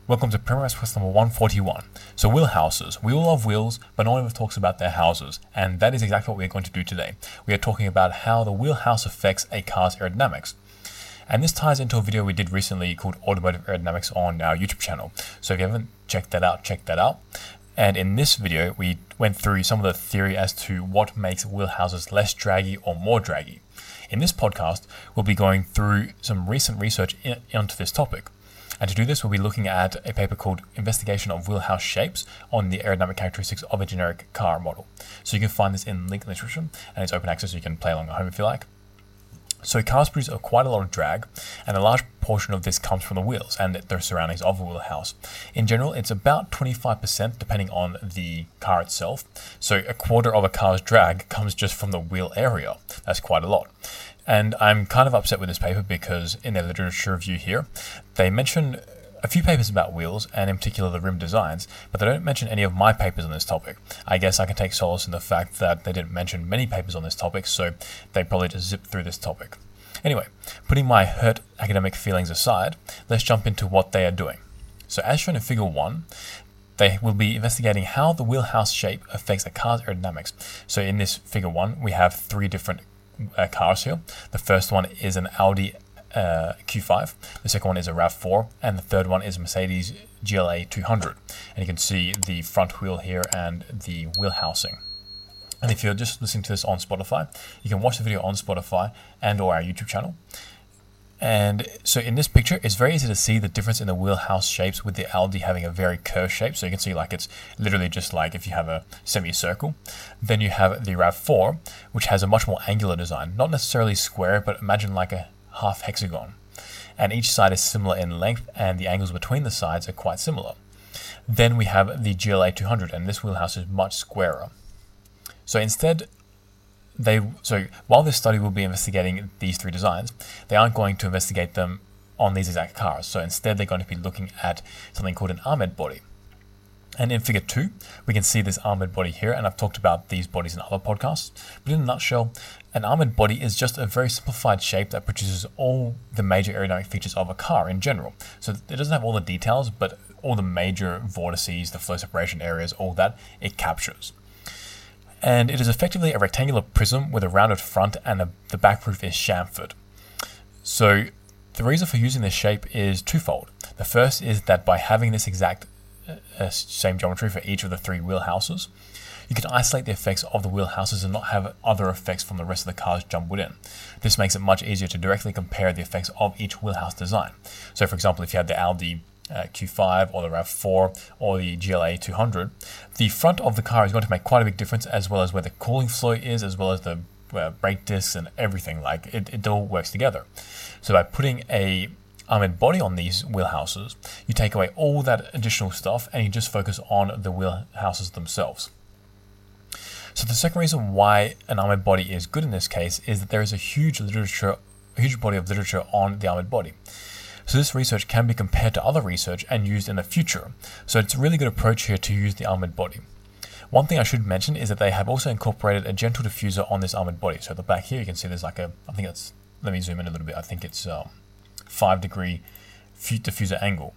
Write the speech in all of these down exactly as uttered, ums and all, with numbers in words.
Welcome to Primrose Quest number one forty-one. So wheel houses. We all love wheels, but no one ever talks about their houses, and that is exactly what we're going to do today. We are talking about how the wheel house affects a car's aerodynamics. And this ties into a video we did recently called Automotive Aerodynamics on our YouTube channel. So if you haven't checked that out, check that out. And in this video, we went through some of the theory as to what makes wheel houses less draggy or more draggy. In this podcast, we'll be going through some recent research in, onto this topic. And to do this, we'll be looking at a paper called Investigation of Wheelhouse Shapes on the Aerodynamic Characteristics of a Generic Car Model. So you can find this in link in the description, and it's open access so you can play along at home if you like. So cars produce quite a lot of drag, and a large portion of this comes from the wheels and their surroundings of a wheelhouse. In general, it's about twenty-five percent depending on the car itself. So a quarter of a car's drag comes just from the wheel area. That's quite a lot. And I'm kind of upset with this paper because in their literature review here, they mention a few papers about wheels and in particular the rim designs, but they don't mention any of my papers on this topic. I guess I can take solace in the fact that they didn't mention many papers on this topic, so they probably just zipped through this topic. Anyway, putting my hurt academic feelings aside, let's jump into what they are doing. So as shown in figure one, they will be investigating how the wheelhouse shape affects a car's aerodynamics. So in this figure one, we have three different uh, cars here. The first one is an Audi Uh, Q five, the second one is a RAV four, and the third one is a Mercedes G L A two hundred. And you can see the front wheel here and the wheel housing. And if you're just listening to this on Spotify, you can watch the video on Spotify and or our YouTube channel. And so in this picture, it's very easy to see the difference in the wheelhouse shapes with the Audi having a very curved shape. So you can see like it's literally just like if you have a semicircle. Then you have the RAV four, which has a much more angular design. Not necessarily square, but imagine like a half hexagon, and each side is similar in length and the angles between the sides are quite similar. Then we have the G L A two hundred, and this wheelhouse is much squarer. So instead, they so while this study will be investigating these three designs, they aren't going to investigate them on these exact cars. So instead, they're going to be looking at something called an armored body. And in figure two, we can see this armored body here, and I've talked about these bodies in other podcasts. But in a nutshell, an armored body is just a very simplified shape that produces all the major aerodynamic features of a car in general. So it doesn't have all the details, but all the major vortices, the flow separation areas, all that, it captures. And it is effectively a rectangular prism with a rounded front, and a, the back roof is chamfered. So the reason for using this shape is twofold. The first is that by having this exact uh, same geometry for each of the three wheelhouses, you can isolate the effects of the wheelhouses and not have other effects from the rest of the cars jumbled in. This makes it much easier to directly compare the effects of each wheelhouse design. So for example, if you had the Audi uh, Q five or the RAV four or the G L A two hundred, the front of the car is going to make quite a big difference, as well as where the cooling flow is, as well as the uh, brake discs and everything. Like it, it all works together. So by putting a armored body on these wheelhouses, you take away all that additional stuff and you just focus on the wheelhouses themselves. So the second reason why an armored body is good in this case is that there is a huge literature, a huge body of literature on the armored body. So this research can be compared to other research and used in the future. So it's a really good approach here to use the armored body. One thing I should mention is that they have also incorporated a gentle diffuser on this armored body. So at the back here, you can see there's like a, I think it's, let me zoom in a little bit. I think it's um, five degree diffuser angle.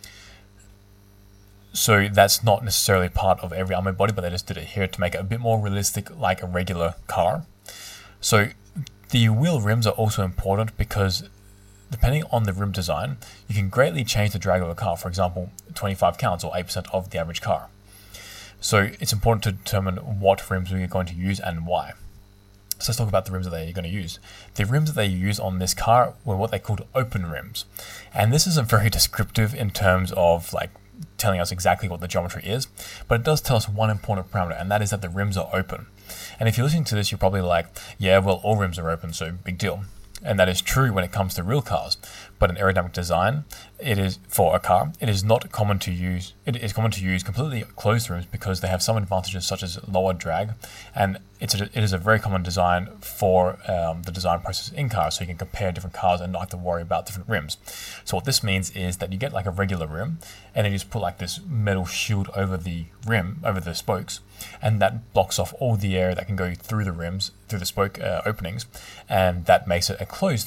So that's not necessarily part of every armored body, but they just did it here to make it a bit more realistic, like a regular car. So the wheel rims are also important because depending on the rim design, you can greatly change the drag of a car. For example, twenty-five counts or eight percent of the average car. So it's important to determine what rims we're going to use and why. So let's talk about the rims that they're going to use. The rims that they use on this car were what they called open rims. And this isn't very descriptive in terms of like telling us exactly what the geometry is, but it does tell us one important parameter, and that is that the rims are open. And if you're listening to this, you're probably like, yeah, well, all rims are open, so big deal. And that is true when it comes to real cars. But in aerodynamic design, it is for a car, it is not common to use, it is common to use completely closed rims because they have some advantages such as lower drag, and it's a, it is a very common design for um, the design process in cars, so you can compare different cars and not have to worry about different rims. So what this means is that you get like a regular rim, and then you just put like this metal shield over the rim, over the spokes, and that blocks off all the air that can go through the rims, through the spoke uh, openings, and that makes it a closed rim.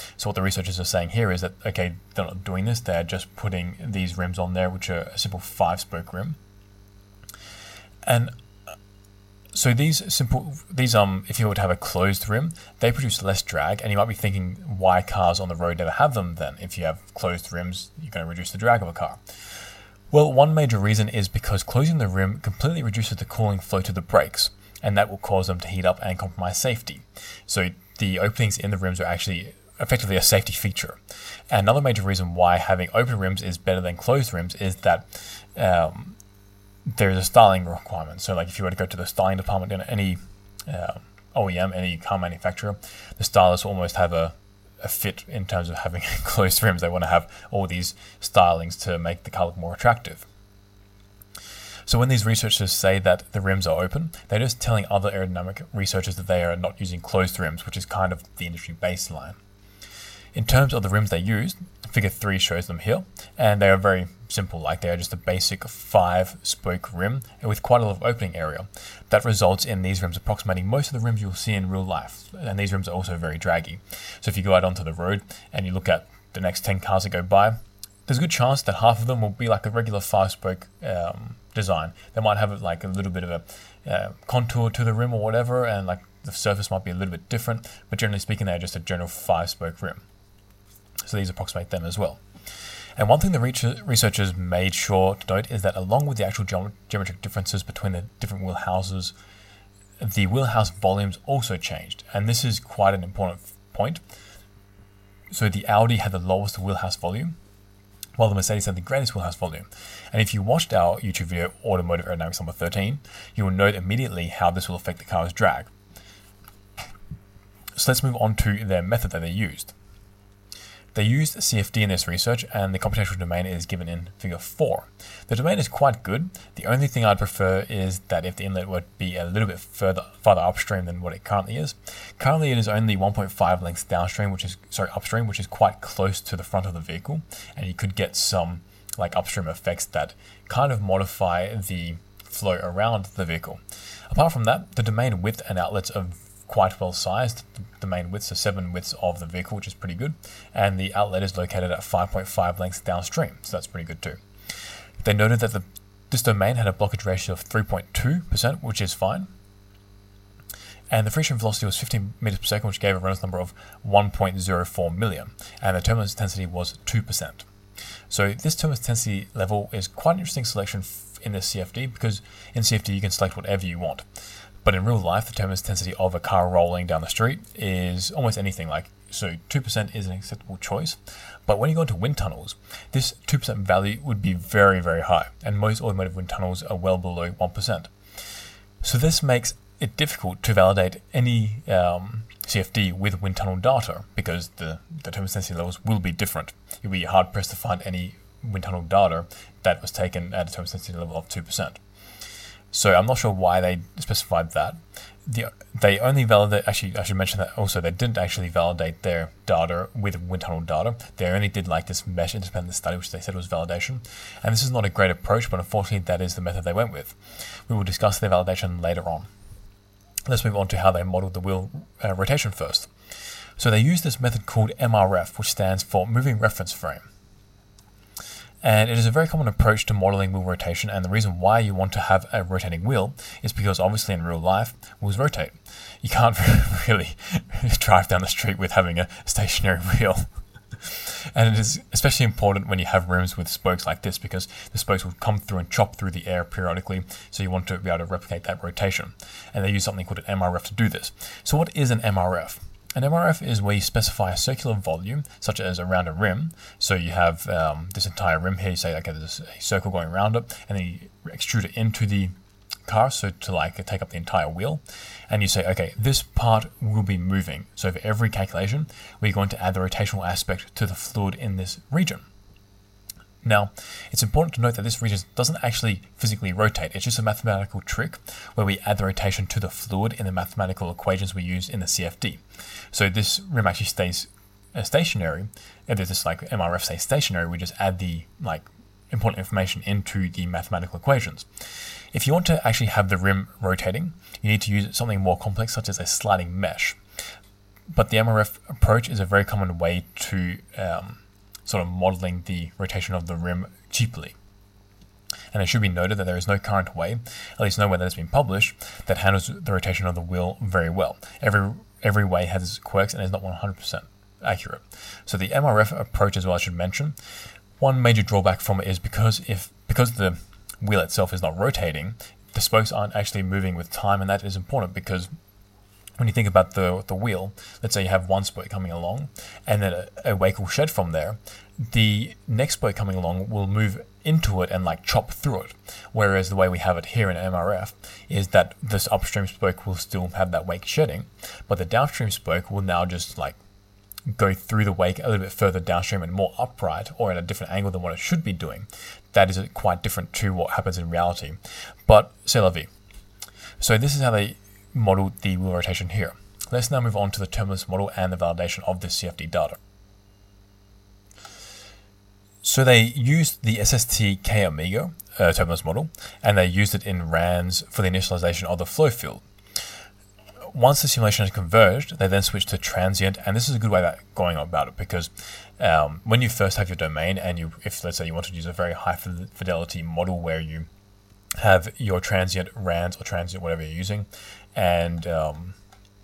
So what the researchers are saying here is that, okay, they're not doing this, they're just putting these rims on there, which are a simple five-spoke rim. And so these simple, these um, if you were to have a closed rim, they produce less drag, and you might be thinking, why cars on the road never have them then? If you have closed rims, you're going to reduce the drag of a car. Well, one major reason is because closing the rim completely reduces the cooling flow to the brakes, and that will cause them to heat up and compromise safety. So the openings in the rims are actually effectively a safety feature. And another major reason why having open rims is better than closed rims is that um, there's a styling requirement. So like if you were to go to the styling department in any uh, O E M, any car manufacturer, the stylists almost have a, a fit in terms of having closed rims. They want to have all these stylings to make the car look more attractive. So when these researchers say that the rims are open, they're just telling other aerodynamic researchers that they are not using closed rims, which is kind of the industry baseline. In terms of the rims they used, figure three shows them here, and they are very simple, like they are just a basic five-spoke rim with quite a lot of opening area. That results in these rims approximating most of the rims you'll see in real life, and these rims are also very draggy. So if you go out onto the road and you look at the next ten cars that go by, there's a good chance that half of them will be like a regular five-spoke um, design. They might have like a little bit of a uh, contour to the rim or whatever, and like the surface might be a little bit different, but generally speaking, they're just a general five-spoke rim. So these approximate them as well. And one thing the researchers made sure to note is that along with the actual geom- geometric differences between the different wheel houses, the wheelhouse volumes also changed. And this is quite an important point. So the Audi had the lowest wheelhouse volume, while the Mercedes had the greatest wheelhouse volume. And if you watched our YouTube video, Automotive Aerodynamics number thirteen, you will note immediately how this will affect the car's drag. So let's move on to their method that they used. They used C F D in this research, and the computational domain is given in figure four. The domain is quite good. The only thing I'd prefer is that if the inlet would be a little bit further farther upstream than what it currently is. Currently it is only one point five lengths downstream, which is sorry upstream, which is quite close to the front of the vehicle, and you could get some like upstream effects that kind of modify the flow around the vehicle. Apart from that, the domain width and outlets are quite well sized. The main widths are seven widths of the vehicle, which is pretty good, and the outlet is located at five point five lengths downstream, so that's pretty good too. They noted that the, this domain had a blockage ratio of three point two percent, which is fine, and the friction velocity was fifteen meters per second, which gave a Reynolds number of one point zero four million, and the turbulence intensity was two percent. So this turbulence intensity level is quite an interesting selection in this C F D, because in C F D you can select whatever you want. But in real life, the turbulence intensity of a car rolling down the street is almost anything. Like, so two percent is an acceptable choice. But when you go into wind tunnels, this two percent value would be very, very high. And most automotive wind tunnels are well below one percent. So this makes it difficult to validate any um, C F D with wind tunnel data, because the, the turbulence intensity levels will be different. You'll be hard pressed to find any wind tunnel data that was taken at a turbulence intensity level of two percent. So I'm not sure why they specified that. The, they only validate, actually I should mention that also, they didn't actually validate their data with wind tunnel data. They only did like this mesh independent study, which they said was validation. And this is not a great approach, but unfortunately that is the method they went with. We will discuss their validation later on. Let's move on to how they modeled the wheel uh, rotation first. So they used this method called M R F, which stands for Moving Reference Frame. And it is a very common approach to modeling wheel rotation, and the reason why you want to have a rotating wheel is because obviously in real life, wheels rotate. You can't really drive down the street with having a stationary wheel. And it is especially important when you have rims with spokes like this, because the spokes will come through and chop through the air periodically, so you want to be able to replicate that rotation. And they use something called an M R F to do this. So what is an M R F? An M R F is where you specify a circular volume, such as around a rim. So you have um, this entire rim here, you say, okay, there's a circle going around it, and then you extrude it into the car, so to like take up the entire wheel. And you say, okay, this part will be moving. So for every calculation, we're going to add the rotational aspect to the fluid in this region. Now, it's important to note that this region doesn't actually physically rotate. It's just a mathematical trick where we add the rotation to the fluid in the mathematical equations we use in the C F D. So this rim actually stays uh, stationary. If this like M R F stays stationary, we just add the like important information into the mathematical equations. If you want to actually have the rim rotating, you need to use something more complex, such as a sliding mesh. but the M R F approach is a very common way to um, sort of modeling the rotation of the rim cheaply. And it should be noted that there is no current way, at least no way that has been published, that handles the rotation of the wheel very well. Every every way has its quirks and is not one hundred percent accurate. So the M R F approach as well, I should mention, one major drawback from it is because if because the wheel itself is not rotating, the spokes aren't actually moving with time, and that is important because when you think about the the wheel, let's say you have one spoke coming along, and then a, a wake will shed from there, the next spoke coming along will move into it and like chop through it. Whereas the way we have it here in M R F is that this upstream spoke will still have that wake shedding, but the downstream spoke will now just like go through the wake a little bit further downstream and more upright or at a different angle than what it should be doing. That is quite different to what happens in reality. But c'est la vie. So this is how they modeled the wheel rotation here. Let's now move on to the turbulence model and the validation of this C F D data. So they used the S S T K Amigo uh, turbulence model, and they used it in RANS for the initialization of the flow field. Once the simulation has converged, they then switch to transient, and this is a good way of going about it because um, when you first have your domain, and you, if let's say you want to use a very high fidelity model where you have your transient RANS or transient whatever you're using, and um,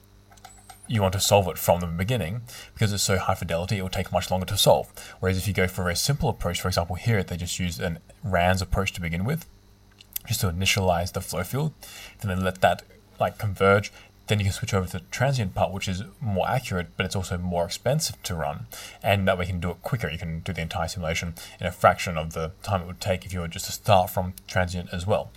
you want to solve it from the beginning, because it's so high fidelity, it will take much longer to solve. Whereas if you go for a very simple approach, for example here, they just use an RANS approach to begin with, just to initialize the flow field, then they let that like converge. Then you can switch over to the transient part, which is more accurate, but it's also more expensive to run. And that way you can do it quicker. You can do the entire simulation in a fraction of the time it would take if you were just to start from transient as well.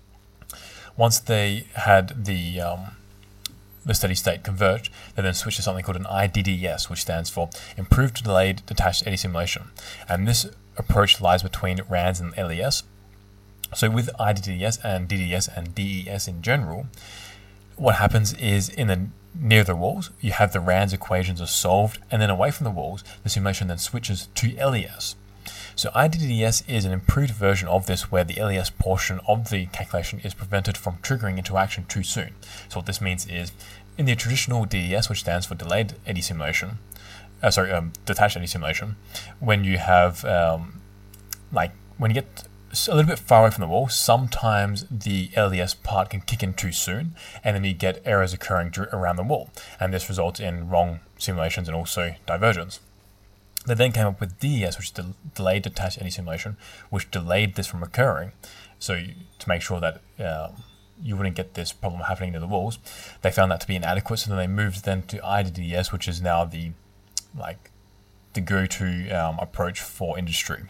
Once they had the um, the steady state converged, they then switched to something called an I D D S, which stands for Improved Delayed Detached Eddy Simulation. And this approach lies between RANS and L E S. So with I D D S and D D S and D E S in general, what happens is in the near the walls, you have the RANS equations are solved, and then away from the walls, the simulation then switches to L E S. So I D D S is an improved version of this where the L E S portion of the calculation is prevented from triggering into action too soon. So what this means is, in the traditional D D S, which stands for Delayed Eddy Simulation, uh, sorry, um, Detached Eddy Simulation, when you have, um, like, when you get a little bit far away from the wall, sometimes the L E S part can kick in too soon, and then you get errors occurring around the wall, and this results in wrong simulations and also divergence. They then came up with D E S, which is the Delayed Detached Eddy Simulation, which delayed this from occurring, so you, to make sure that um, you wouldn't get this problem happening near the walls. They found that to be inadequate, so then they moved then to I D D S, which is now the like the go-to um, approach for industry.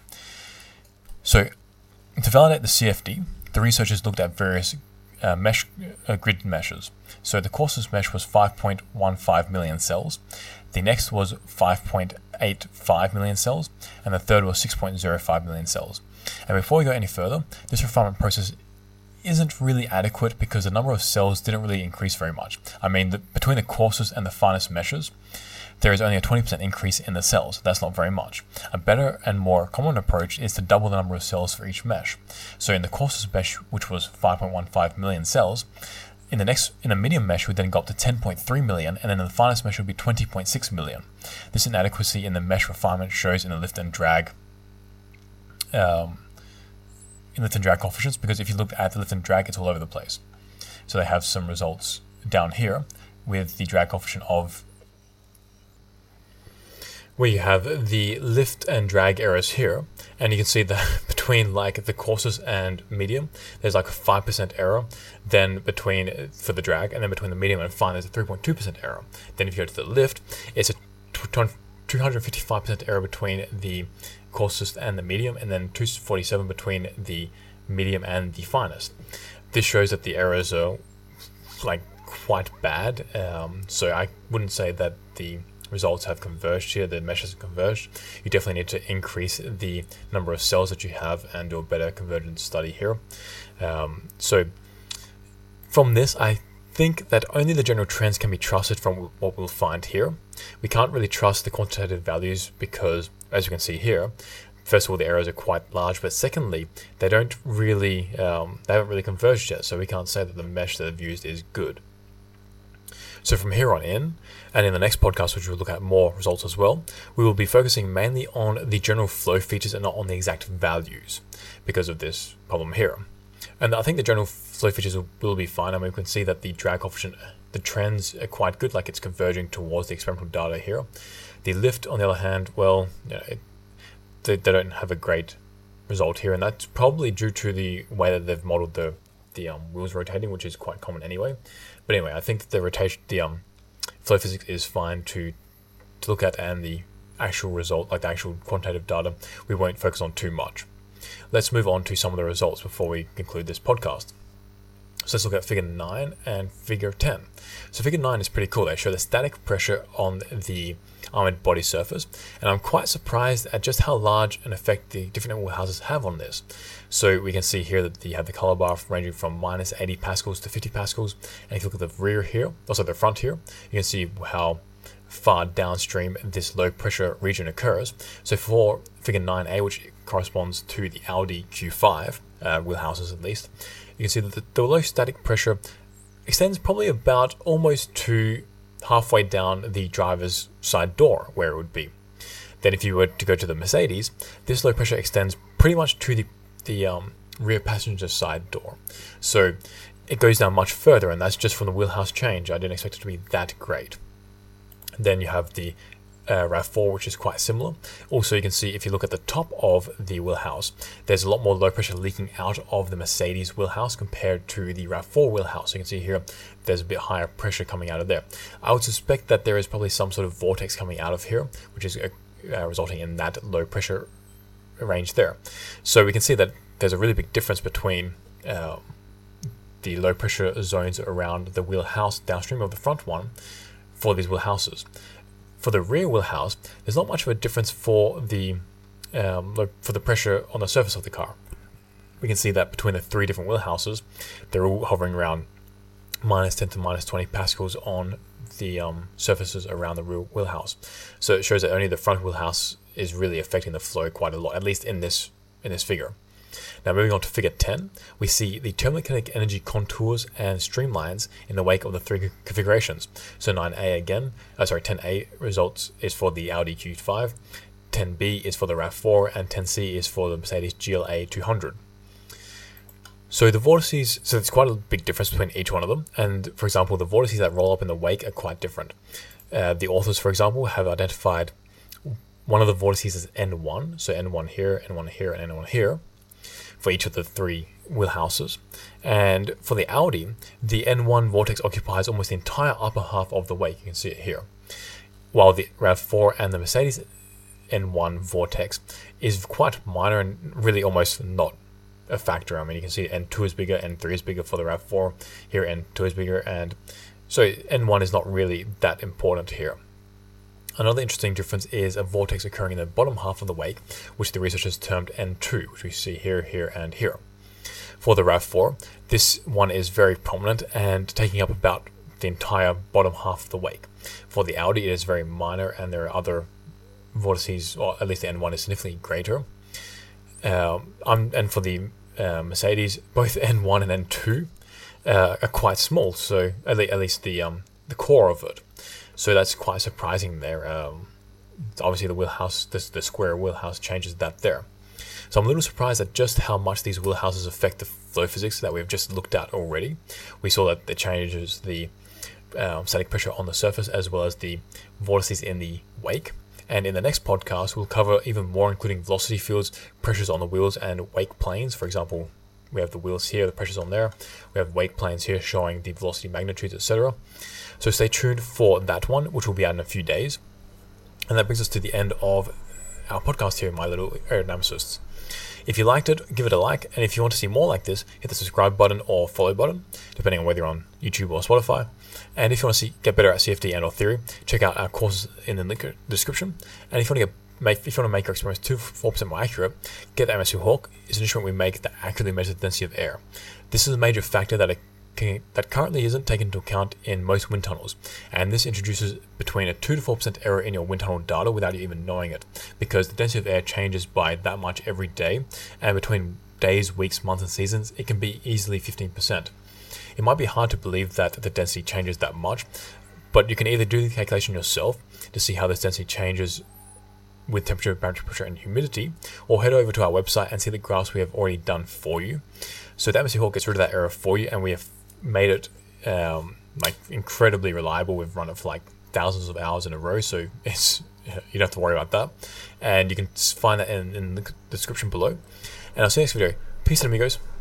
So to validate the C F D, the researchers looked at various uh, mesh uh, grid meshes. So the coarsest mesh was five point one five million cells. The next was five point eight five million cells, and the third was six point zero five million cells. And before we go any further, this refinement process isn't really adequate because the number of cells didn't really increase very much. I mean, the, between the coarsest and the finest meshes, there is only a twenty percent increase in the cells. That's not very much. A better and more common approach is to double the number of cells for each mesh. So in the coarsest mesh, which was five point one five million cells, in the next, in a medium mesh, we then got to ten point three million, and then in the finest mesh would be twenty point six million. This inadequacy in the mesh refinement shows in the lift and drag, um, in lift and drag coefficients, because if you look at the lift and drag, it's all over the place. So they have some results down here with the drag coefficient of, where you have the lift and drag errors here, and you can see that between like the coarsest and medium, there's like a five percent error, then between for the drag, and then between the medium and fine, there's a three point two percent error. Then if you go to the lift, it's a two hundred fifty-five percent error between the coarsest and the medium, and then two hundred forty-seven between the medium and the finest. This shows that the errors are like quite bad, um, so I wouldn't say that the results have converged here, the meshes have converged. You definitely need to increase the number of cells that you have and do a better convergence study here. Um, so from this, I think that only the general trends can be trusted from what we'll find here. We can't really trust the quantitative values because, as you can see here, first of all, the errors are quite large, but secondly, they don't really, um, they haven't really converged yet, so we can't say that the mesh that they've used is good. So from here on in, and in the next podcast, which we'll look at more results as well, we will be focusing mainly on the general flow features and not on the exact values because of this problem here. And I think the general flow features will, will be fine. I mean, we can see that the drag coefficient, the trends are quite good, like it's converging towards the experimental data here. The lift, on the other hand, well, you know, it, they, they don't have a great result here, and that's probably due to the way that they've modeled the the um, wheels rotating, which is quite common anyway. But anyway, I think the rotation, the um, flow physics is fine to to look at, and the actual result, like the actual quantitative data, we won't focus on too much. Let's move on to some of the results before we conclude this podcast. So let's look at figure nine and figure ten. So figure nine is pretty cool. They show the static pressure on the armored body surface, and I'm quite surprised at just how large an effect the different wheel houses have on this. So we can see here that you have the color bar ranging from minus eighty pascals to fifty pascals, and if you look at the rear here, also the front here, you can see how far downstream this low pressure region occurs. So for figure nine A, which corresponds to the Audi Q five uh, wheel houses at least, you can see that the, the low static pressure extends probably about almost to halfway down the driver's side door where it would be. Then if you were to go to the Mercedes, this low pressure extends pretty much to the, the um, rear passenger side door. So it goes down much further, and that's just from the wheelhouse change. I didn't expect it to be that great. Then you have the uh, RAV four, which is quite similar. Also, you can see if you look at the top of the wheelhouse, there's a lot more low pressure leaking out of the Mercedes wheelhouse compared to the RAV four wheelhouse. So you can see here, there's a bit higher pressure coming out of there. I would suspect that there is probably some sort of vortex coming out of here, which is uh, uh, resulting in that low pressure range there. So we can see that there's a really big difference between uh, the low pressure zones around the wheelhouse downstream of the front one for these wheelhouses. For the rear wheelhouse, there's not much of a difference for the um, for the pressure on the surface of the car. We can see that between the three different wheelhouses, they're all hovering around minus ten to minus twenty pascals on the um, surfaces around the rear wheelhouse. So it shows that only the front wheelhouse is really affecting the flow quite a lot, at least in this in this figure. Now moving on to figure ten, we see the thermokinetic energy contours and streamlines in the wake of the three configurations. So nine A again, uh, sorry, ten A results is for the Audi Q five, ten B is for the RAV four, and ten C is for the Mercedes G L A two hundred. So the vortices, so there's quite a big difference between each one of them, and for example, the vortices that roll up in the wake are quite different. Uh, the authors, for example, have identified one of the vortices as N one, so N one here, N one here, and N one here, for each of the three wheelhouses. And for the Audi, the N one vortex occupies almost the entire upper half of the wake. You can see it here. While the RAV four and the Mercedes N one vortex is quite minor and really almost not a factor. I mean, you can see N two is bigger, N three is bigger for the RAV four. Here, N two is bigger, and so N one is not really that important here. Another interesting difference is a vortex occurring in the bottom half of the wake, which the researchers termed N two, which we see here, here, and here. For the RAV four, this one is very prominent and taking up about the entire bottom half of the wake. For the Audi, it is very minor, and there are other vortices, or at least the N one is significantly greater. Um, um, and for the uh, Mercedes, both N one and N two uh, are quite small, so at, le- at least the um, the core of it. So that's quite surprising there. Um, obviously the wheelhouse, this, the square wheelhouse changes that there. So I'm a little surprised at just how much these wheelhouses affect the flow physics that we've just looked at already. We saw that it changes the um, static pressure on the surface as well as the vortices in the wake. And in the next podcast, we'll cover even more, including velocity fields, pressures on the wheels, and wake planes. For example, we have the wheels here, the pressures on there. We have wake planes here showing the velocity magnitudes, et cetera. So stay tuned for that one, which will be out in a few days. And that brings us to the end of our podcast here, my little aerodynamicists. If you liked it, give it a like. And if you want to see more like this, hit the subscribe button or follow button, depending on whether you're on YouTube or Spotify. And if you want to see, get better at C F D and or theory, check out our courses in the link description. And if you want to get Make, if you want to make your experiments two to four percent more accurate, get the M S U Hawk. It's an instrument we make that accurately measures the density of air. This is a major factor that, can, that currently isn't taken into account in most wind tunnels, and this introduces between a two to four percent error in your wind tunnel data without you even knowing it, because the density of air changes by that much every day, and between days, weeks, months, and seasons, it can be easily fifteen percent. It might be hard to believe that the density changes that much, But you can either do the calculation yourself to see how this density changes with temperature, barometric pressure, and humidity, or head over to our website and see the graphs we have already done for you. So the Atmosphere Hall gets rid of that error for you, and we have made it um, like incredibly reliable. We've run it for like thousands of hours in a row, so it's you don't have to worry about that. And you can find that in, in the description below. And I'll see you next video. Peace out, amigos.